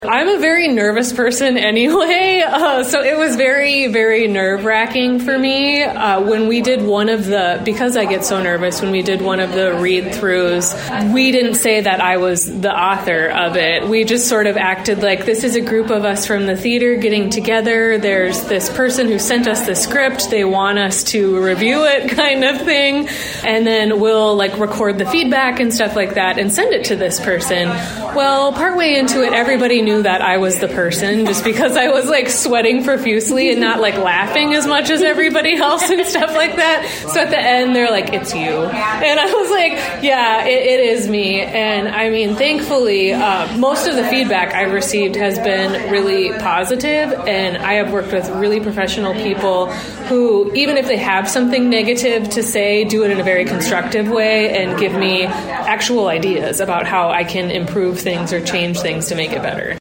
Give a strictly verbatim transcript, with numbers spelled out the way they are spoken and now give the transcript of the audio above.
I'm a very nervous person anyway, uh, so it was very, very nerve-wracking for me uh, when we did one of the, because I get so nervous, when we did one of the read-throughs, we didn't say that I was the author of it. We just sort of acted like this is a group of us from the theater getting together. There's this person who sent us the script. They want us to review it kind of thing. And then we'll like record the feedback and stuff like that and send it to this person. Well, partway into it, everybody knew that I was the person just because I was like sweating profusely and not like laughing as much as everybody else and stuff like that. So at the end, they're like, it's you. And I was like, yeah, it, it is me. And I mean, thankfully, uh, most of the feedback I've received has been really positive, and I have worked with really professional people who, even if they have something negative to say, do it in a very constructive way and give me actual ideas about how I can improve things or change things to make it better.